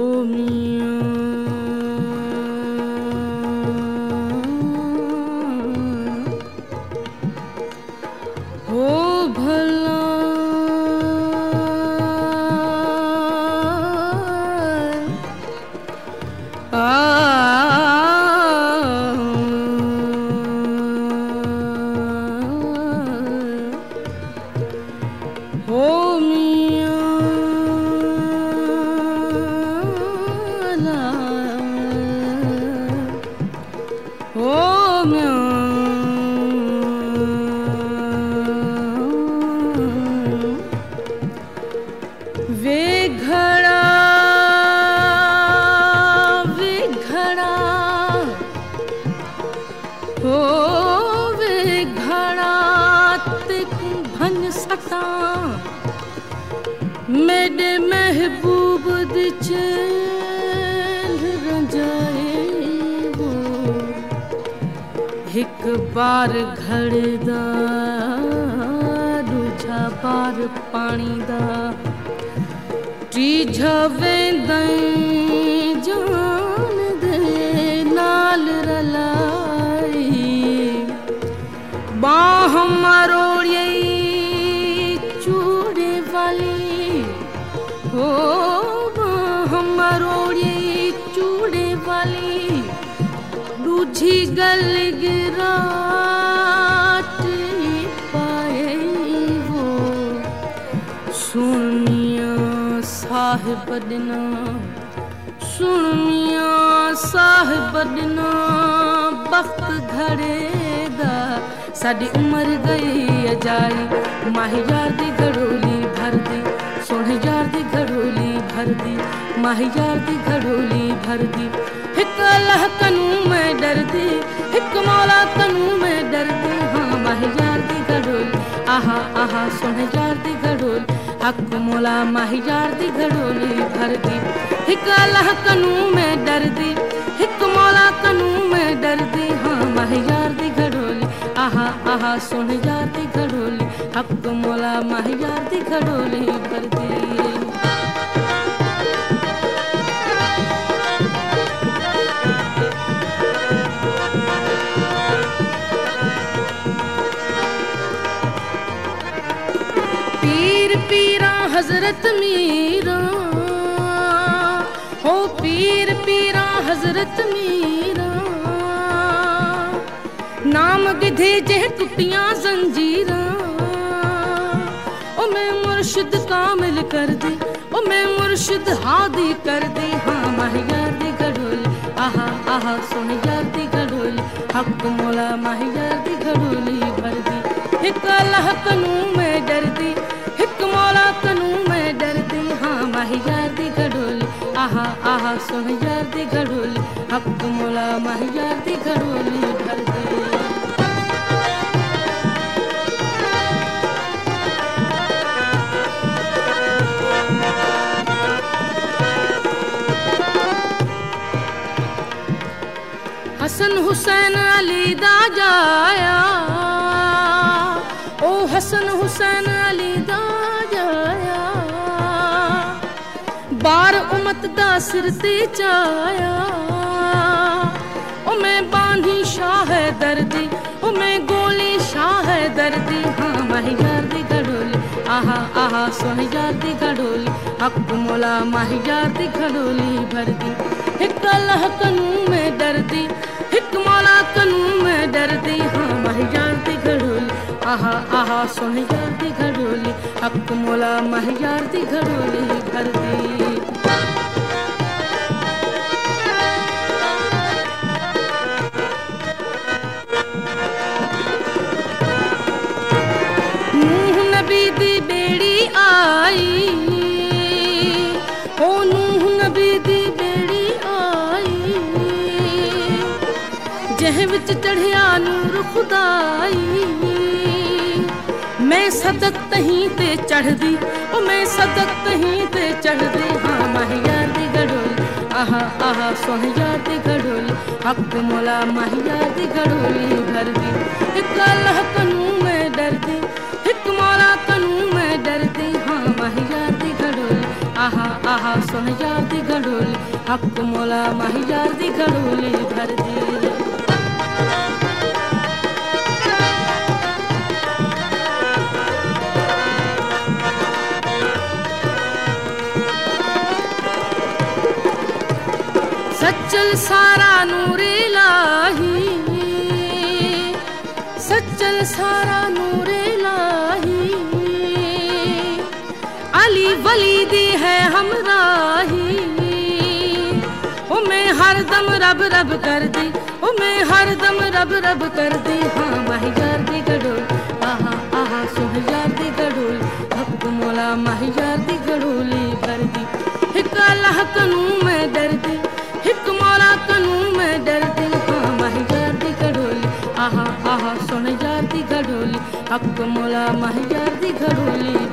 मेरे महबूब दी चेल रंजाए वो एक बार घड़दा दूजा बार पानी दा तीजा वेंदई जान दे नाल रलाई बाह मरोड़िए चूड़े वाली हो मरोड़िए चूड़े वाली दूजी गल गिराट पाए वो सुन मियां साहिब दिना सुन मियां साहिब दिना वक्त घड़े दा साडी उम्र गई अजाई माही यार दी घड़ोली भर दी सोने यार दी घड़ोली भर दी माही यार दी घड़ोली भर दी हिक अल्लाह कनू मैं डरदी हिक मौला कनू मैं डरदी हाँ माही यार दी घड़ोली आहा आहा सोने यार दी घड़ोली हक मौला माही यार दी घड़ोली भर दी हिक अल्लाह कनू मैं डरदी हिक मौला कनू मैं डरदी हाँ माही यार दी घड़ोली आहा आहा सोने यार दी घड़ोली हक मौला माही यार दी घड़ोली भर दी पीर पीरा हजरत मीरा हो पीर पीरा हजरत मीरा नाम गिधे जे टुटियां जंजीरा ओ मैं मुर्शिद कामिल कर दी ओ मैं मुर्शिद हादी कर दी हाँ माही यार दी घड़ोली आहा आहा सुन यार दी घड़ोली हक मौला माही यार दी घड़ोली भर दी हिक अल्लाह कनू मैं डरदी हिक मौला कनू मैं डरदी हाँ माही यार दी घड़ोली आहा आहा सुन यार दी घड़ोली हक मौला माही यार दी घड़ोली भर दी हसन हुसैन अली दा जाया ओ हसन हुसैन अली दा जाया बार उमत दा सिर ते चाया ओ मैं बांधी शाह दर्दी ओ मैं गोली शाह दर्दी हाँ माही यार दी घड़ोली आहा आहा सोह यार दी घड़ोली हक मौला माही यार दी घड़ोली भर दी हिक अल्लाह कनू मैं डरदी हिक मौला कनू मैं डरदी हाँ माही यार दी घड़ोली आहा आहा सोह यार दी घड़ोली हक मौला माही यार दी घड़ोली भर दी नूह नबी दी बेड़ी आई ओ नूह नबी दी बेड़ी आई जह विच चढ़िया नूर खुदाई मैं सदक तहीं ते चढ़दी ओ मैं सदक तहीं ते चढ़दी हाँ माही यार दी घड़ोली आहा आहा सोह यार दी घड़ोली हक मौला माही यार दी घड़ोली भर दी हिक अल्लाह कनू मैं डरदी हिक मौला कनू मैं डरदी हाँ माही यार दी घड़ोली आहा आहा आहा सुन यार दी घड़ोली हक मौला माही यार दी घड़ोली भर दी। सच्चल सारा नूरे लाही सच्चल सारा नूरे लाही अली वली दी है हमराही ओ मैं हरदम रब रब कर दी ओ मैं हरदम रब रब कर दी। हाँ माही यार दी घड़ोली आहा आहा सुन यार दी घड़ोली हक मौला माही यार दी घड़ोली भर दी। हिक अल्लाह कनू मैं डरदी हिक मौला कनू मैं डरदी। हाँ माही यार दी घड़ोली आहा आहा सुन यार दी घड़ोली हक मौला माही यार दी घड़ोली